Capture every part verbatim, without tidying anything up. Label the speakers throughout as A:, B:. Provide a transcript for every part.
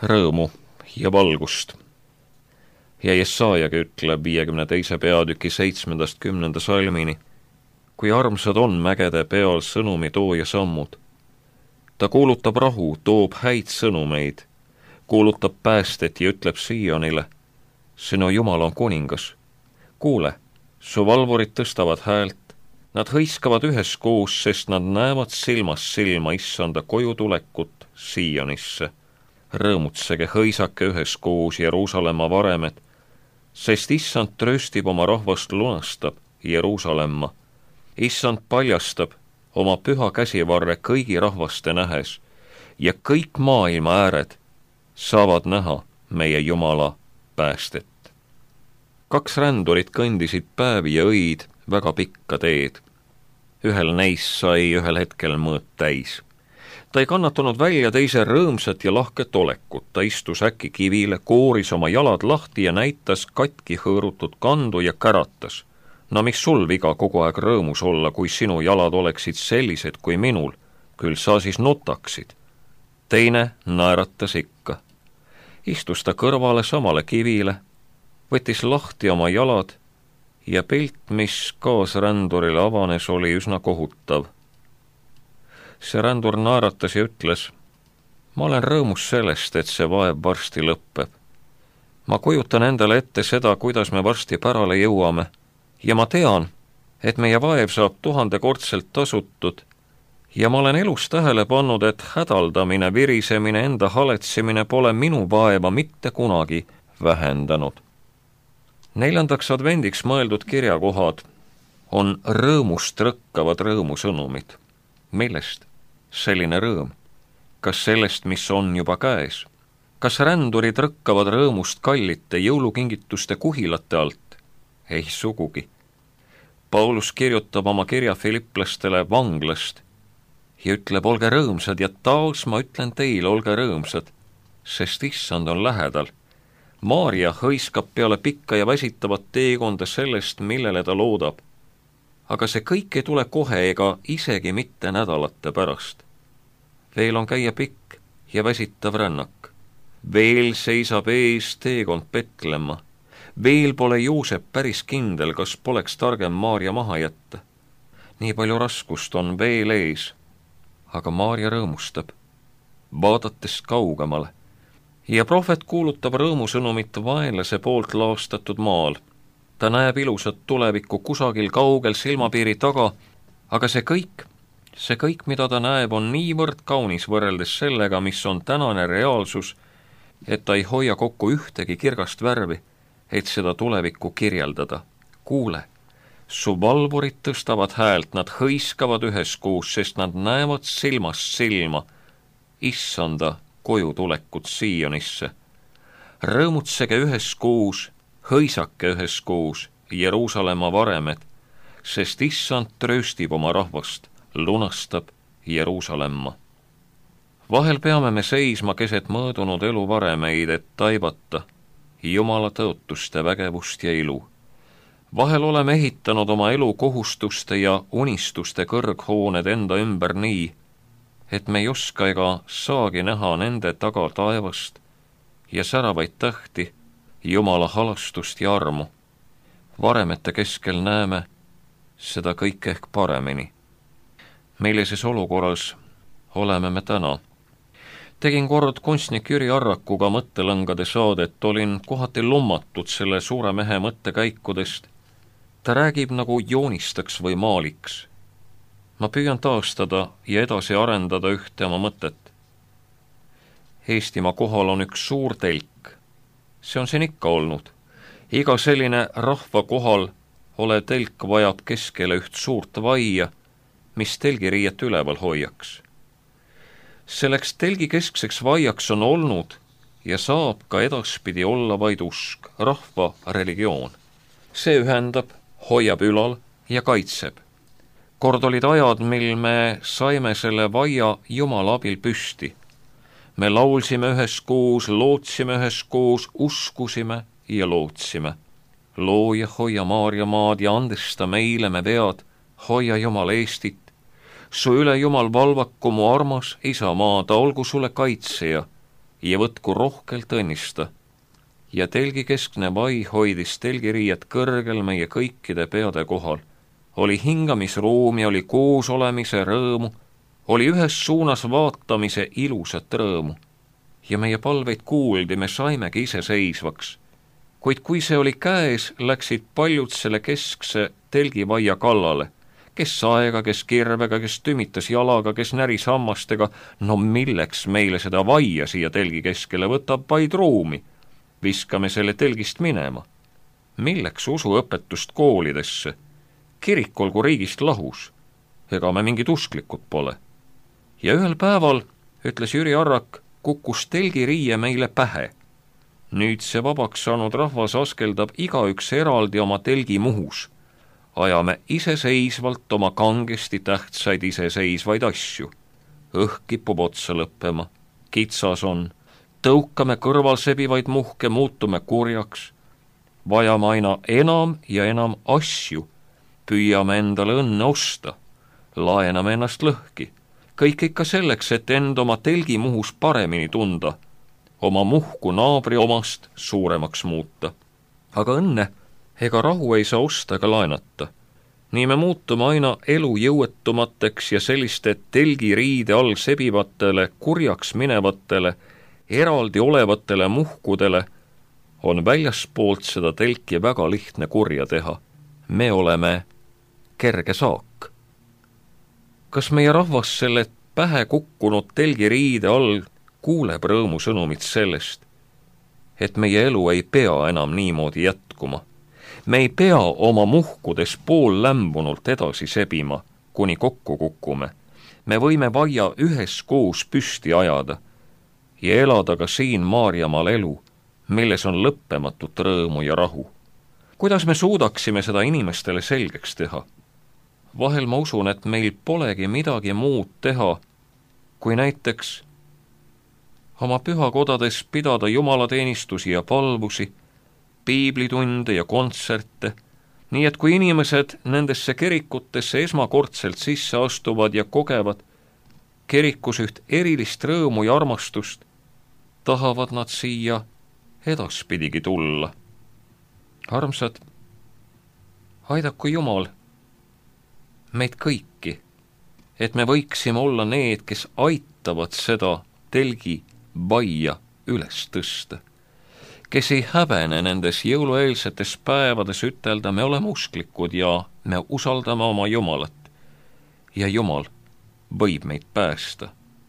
A: rõõmu ja valgust. Ja Jesaajagi ütleb viiekümne teise peatüki seitsmendast kümnenda salmini, kui armsad on mägede peal sõnumi tooja sammud. Ta kuulutab rahu, toob häid sõnumeid, kuulutab päästet ja ütleb Siionile, sinu Jumal on kuningas. Kuule, su valvurid tõstavad häält, nad hõiskavad üheskoos, sest nad näevad silmast silma issanda koju tulekut Sionisse. Rõõmutsege, hõisake üheskoos Jeruusalemma varemed, sest issand trööstib oma rahvast, lunastab Jeruusalemma. Issand paljastab oma püha käsivarre kõigi rahvaste nähes ja kõik maailma ääred saavad näha meie Jumala päästet. Kaks rändurit kõndisid päevi ja õid väga pikka teed. Ühel neist sai ühel hetkel mõõt täis. Ta ei kannatanud välja teise rõõmsat ja lahket olekut. Ta istus äkki kivile, kooris oma jalad lahti ja näitas katki hõõrutud kandu ja käratas. No miks sul viga kogu aeg rõõmus olla, kui sinu jalad oleksid sellised kui minul, küll sa siis nutaksid. Teine naeratas ikka. Istus ta kõrvale samale kivile, võttis lahti oma jalad ja pilt, mis kaasrändurile avanes, oli üsna kohutav. See rändur naeratas ja ütles, ma olen rõõmus sellest, et see vaev varsti lõppeb. Ma kujutan endale ette seda, kuidas me varsti pärale jõuame ja ma tean, et meie vaev saab tuhandekordselt tasutud ja ma olen elus tähele pannud, et hädaldamine, virisemine, enda haletsemine pole minu vaeva mitte kunagi vähendanud. Neljandaks advendiks mõeldud kirjakohad on rõõmust rõkkavad rõõmusõnumid. Millest selline rõõm? Kas sellest, mis on juba käes? Kas rändurid rõkkavad rõõmust kallite jõulukingituste kuhilate alt? Ei sugugi. Paulus kirjutab oma kirja filiplastele vanglast ja ütleb, olge rõõmsad ja taas ma ütlen teile, olge rõõmsad, sest issand on lähedal. Maarja hõiskab peale pikka ja väsitavat teekonda sellest, millele ta loodab. Aga see kõik ei tule kohe ega isegi mitte nädalate pärast. Veel on käia pikk ja väsitav rännak. Veel seisab ees teekond Petlemma. Veel pole Joosep päris kindel, kas poleks targem Maarja maha jätta. Nii palju raskust on veel ees. Aga Maarja rõõmustab, vaadates kaugemale. Ja prohvet kuulutab rõõmusõnumit vaenlase poolt laastatud maal. Ta näeb ilusat tulevikku kusagil kaugel silmapiiri taga, aga see kõik, see kõik, mida ta näeb, on niivõrd kaunis võrreldes sellega, mis on tänane reaalsus, et ta ei hoia kokku ühtegi kirgast värvi, et seda tulevikku kirjeldada. Kuule, su valvurid tõstavad häält, nad hõiskavad üheskoos, sest nad näevad silmast silma issanda koju tulekut Sionisse. Rõõmutsege üheskoos, hõisake üheskoos Jeruusalemma varemed, sest issand trööstib oma rahvast, lunastab Jeruusalemma. Vahel peame me seisma keset mõõdunud elu varemeid, et taibata Jumala tõotuste vägevust ja ilu. Vahel oleme ehitanud oma elu kohustuste ja unistuste kõrghooned enda ümber nii, et me ei oska ega saagi näha nende taga taevast ja säravaid tähti, Jumala halastust ja armu. Varemete keskel näeme seda kõike ehk paremini. Millises olukorras oleme me täna? Tegin kord kunstnik Jüri Arrakuga mõttelõngade saadet, olin kohati lummatud selle suure mehe mõttekäikudest. Ta räägib nagu joonistaks või maaliks. Ma püüan taastada ja edasi arendada ühte oma mõtet. Eestimaa kohal on üks suur telk. See on siin ikka olnud. Iga selline rahva kohal olev telk vajab keskele üht suurt vaia, mis telgiriiet üleval hoiaks. Selleks telgi keskseks vaiaks on olnud ja saab ka edaspidi olla vaid usk, rahva religioon. See ühendab, hoiab ülal ja kaitseb. Kord olid ajad, mil me saime selle vaia Jumala abil püsti. Me laulsime üheskoos, lootsime üheskoos, uskusime ja lootsime. Looja, hoia Maarja maad ja andesta meile me vead, hoia Jumal Eestit. Su üle Jumal valvaku mu armas isamaa, ta olgu sulle kaitseja ja võtku rohkelt õnnista. Ja telgi keskne vai hoidis telgiriiet kõrgel meie kõikide peade kohal. Oli hingamisruumi, oli koos olemise rõõmu, oli ühes suunas vaatamise ilusat rõõmu. Ja meie palveid kuuldi, me saimegi iseseisvaks. Kuid kui see oli käes, läksid paljud selle keskse telgivaia kallale. Kes saega, kes kirvega, kes tümitas jalaga, kes näris hammastega. No milleks meile seda vaia siia telgi keskele, võtab vaid ruumi. Viskame selle telgist minema. Milleks usuõpetust koolidesse? Kirik olgu riigist lahus. Ega me mingid usklikud pole. Ja ühel päeval, ütles Jüri Arrak, kukkus telgiriie meile pähe. Nüüd see vabaks saanud rahvas askeldab igaüks eraldi oma telgi muhus. Ajame iseseisvalt oma kangesti tähtsaid iseseisvaid asju. Õhk kipub otsa lõppema, kitsas on, tõukame kõrval sebivaid muhke, muutume kurjaks. Vajame aina enam ja enam asju, püüame endale õnne osta, laename ennast lõhki. Kõik ikka selleks, et end oma telgi muhus paremini tunda, oma muhku naabri omast suuremaks muuta. Aga õnne ega rahu ei saa osta ega laenata. Nii me muutume aina elu jõuetumateks ja selliste telgiriide all sebivatele, kurjaks minevatele, eraldi olevatele muhkudele on väljaspoolt seda telki väga lihtne kurja teha. Me oleme kerge saak. Kas meie rahvas selle pähe kukkunud telgiriide all kuuleb rõõmu sõnumit sellest, et meie elu ei pea enam niimoodi jätkuma? Me ei pea oma muhkudes pool lämbunult edasi sebima, kuni kokku kukume. Me võime vaia üheskoos püsti ajada ja elada ka siin Maarjamaal elu, milles on lõppematut rõõmu ja rahu. Kuidas me suudaksime seda inimestele selgeks teha? Vahel ma usun, et meil polegi midagi muud teha, kui näiteks oma pühakodades pidada jumalateenistusi ja palvusi, piiblitunde ja kontserte, nii et kui inimesed nendesse kirikutesse esmakordselt sisse astuvad ja kogevad kirikus üht erilist rõõmu ja armastust, tahavad nad siia edaspidigi tulla. Armsad, aidaku Jumal meid kõiki, et me võiksime olla need, kes aitavad seda telgi vaia üles tõsta, kes ei häbene nendes jõulueelsetes päevades ütelda, me oleme usklikud ja me usaldame oma Jumalat ja Jumal võib meid päästa.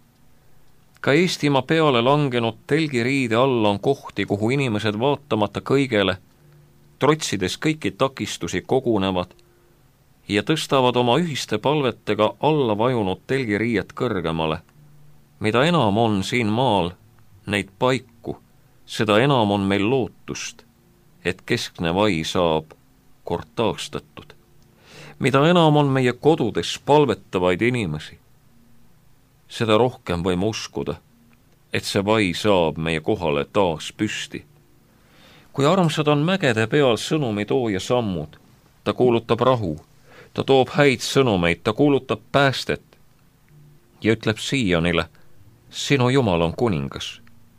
A: Ka Eestimaa peale langenud telgiriide all on kohti, kuhu inimesed vaatamata kõigele, trotsides kõiki takistusi kogunevad ja tõstavad oma ühiste palvetega alla vajunud telgiriiet kõrgemale. Mida enam on siin maal neid paiku, seda enam on meil lootust, et keskne vai saab kord taastatud. Mida enam on meie kodudes palvetavaid inimesi, seda rohkem võime uskuda, et see vai saab meie kohale taas püsti. Kui armsad on mägede peal sõnumi tooja sammud, ta kuulutab rahu, ta toob häid sõnumeid, ta kuulutab päästet ja ütleb Siionile, sinu Jumal on kuningas.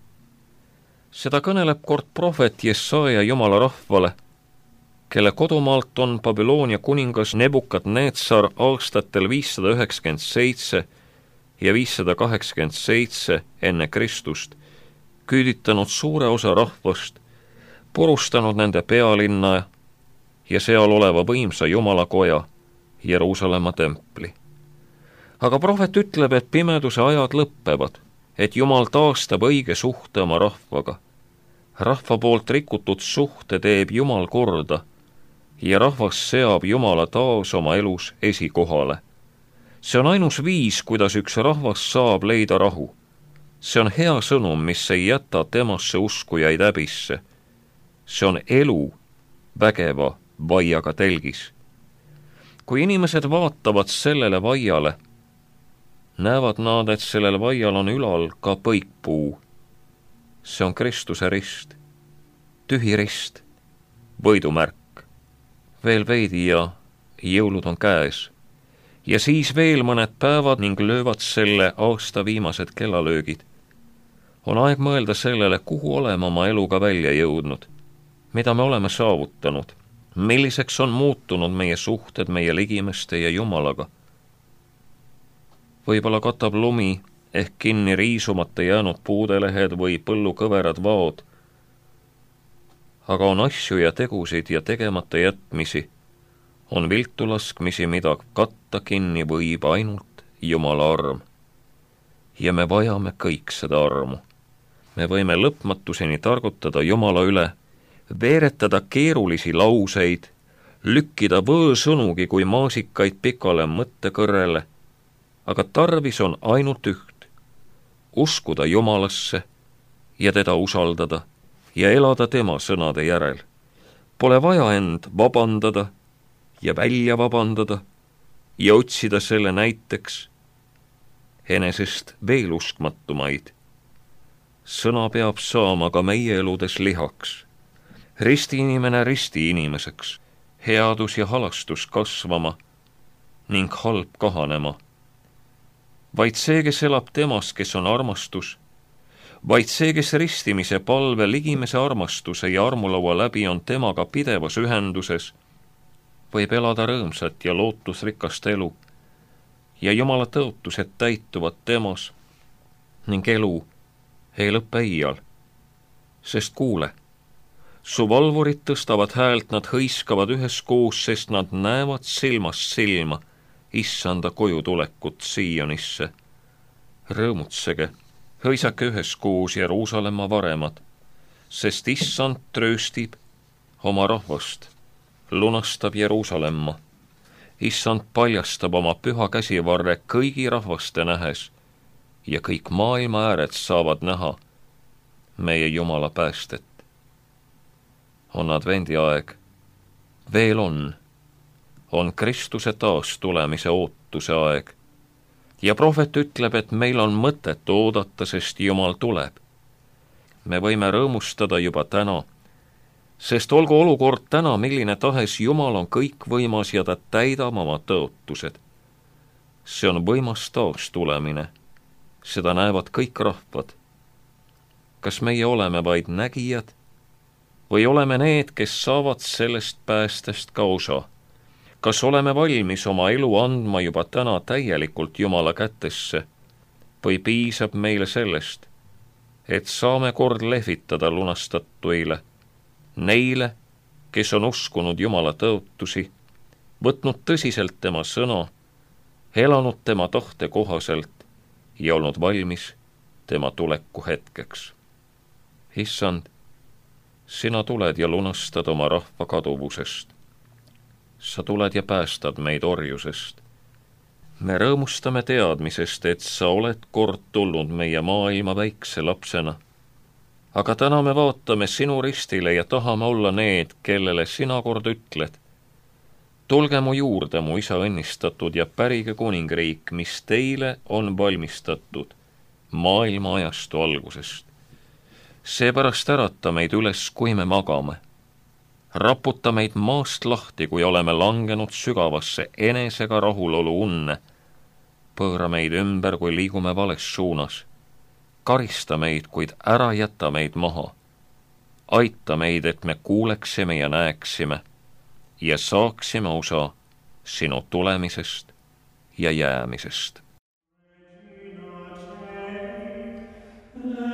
A: Seda kõneleb kord prohvet Jesaja Jumala rahvale, kelle kodumaalt on Babyloonia kuningas Nebukadnetsar aastatel viissada üheksakümmend seitse ja viissada kaheksakümmend seitse enne Kristust küüditanud suure osa rahvast, purustanud nende pealinna ja seal oleva võimsa Jumalakoja, Jeruusalemma templi. Aga prohvet ütleb, et pimeduse ajad lõppevad, et Jumal taastab õige suhte oma rahvaga. Rahva poolt rikutud suhte teeb Jumal korda ja rahvas seab Jumala taas oma elus esikohale. See on ainus viis, kuidas üks rahvas saab leida rahu. See on hea sõnum, mis ei jäta temasse uskujaid häbisse. See on elu vägeva vaiaga telgis. Kui inimesed vaatavad sellele vaiale, näevad nad, et sellel vaial on ülal ka põikpuu. See on Kristuse rist, tühi rist, võidumärk. Veel veidi ja jõulud on käes. Ja siis veel mõned päevad ning löövad selle aasta viimased kellalöögid. On aeg mõelda sellele, kuhu oleme oma eluga välja jõudnud, mida me oleme saavutanud, milliseks on muutunud meie suhted meie ligimeste ja Jumalaga. Võib-olla katab lumi ehk kinni riisumata jäänud puudelehed või põllukõverad vaod, aga on asju ja tegusid ja tegemata jätmisi, on viltu laskmisi, mida katta kinni võib ainult Jumala arm. Ja me vajame kõik seda armu. Me võime lõpmatuseni targutada Jumala üle, veeretada keerulisi lauseid, lükkida võõsõnugi kui maasikaid pikale mõttekõrrele, aga tarvis on ainult üht, uskuda Jumalasse ja teda usaldada ja elada tema sõnade järel. Pole vaja end vabandada ja välja vabandada ja otsida selle näiteks enesest veel uskmatumaid. Sõna peab saama ka meie eludes lihaks. Ristiinimene risti inimeseks, headus ja halastus kasvama ning halb kahanema. Vaid see, kes elab temas, kes on armastus, vaid see, kes ristimise palve, ligimese armastuse ja armulaua läbi on temaga pidevas ühenduses, võib elada rõõmsat ja lootusrikast elu ja Jumala tõotused täituvad temas ning elu ei lõppe iial. Sest kuule, su valvurid tõstavad häält, nad hõiskavad üheskoos, sest nad näevad silmast silma issanda koju tulekut Siionisse. Rõõmutsege, hõisake üheskoos Jeruusalemma varemad, sest issand trööstib oma rahvast, lunastab Jeruusalemma. Issand paljastab oma püha käsivarre kõigi rahvaste nähes ja kõik maailma ääred saavad näha meie Jumala päästet. On advendi aeg, veel on, on Kristuse taas tulemise ootuse aeg ja prohvet ütleb, et meil on mõtet oodata, sest Jumal tuleb. Me võime rõõmustada juba täna, sest olgu olukord täna milline tahes, Jumal on kõikvõimas ja ta täidab oma tõotused. See on võimas taas tulemine, seda näevad kõik rahvad. Kas meie oleme vaid nägijad või oleme need, kes saavad sellest päästest ka osa? Kas oleme valmis oma elu andma juba täna täielikult Jumala kätesse või piisab meile sellest, et saame kord lehvitada lunastatuile, neile, kes on uskunud Jumala tõotusi, võtnud tõsiselt tema sõna, elanud tema tahte kohaselt ja olnud valmis tema tuleku hetkeks. Issand, sina tuled ja lunastad oma rahva kaduvusest. Sa tuled ja päästad meid orjusest. Me rõõmustame teadmisest, et sa oled kord tulnud meie maailma väikse lapsena. Aga täna me vaatame sinu ristile ja tahame olla need, kellele sina kord ütled. Tulge mu juurde, mu isa õnnistatud, ja pärige kuningriik, mis teile on valmistatud maailma ajastu algusest. Seepärast ärata meid üles, kui me magame. Raputa meid maast lahti, kui oleme langenud sügavasse enesega rahulolu unne. Pööra meid ümber, kui liigume vales suunas. Karista meid, kuid ära jäta meid maha. Aita meid, et me kuuleksime ja näeksime ja saaksime osa sinu tulemisest ja jäämisest.